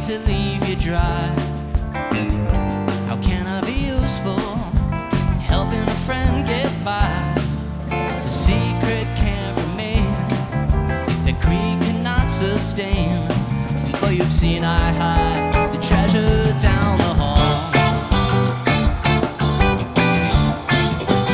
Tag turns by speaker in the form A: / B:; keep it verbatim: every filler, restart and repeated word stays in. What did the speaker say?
A: to leave you dry. How can I be useful, helping a friend get by? The secret can't remain, the creed cannot sustain. But you've seen I hide the treasure down the hall.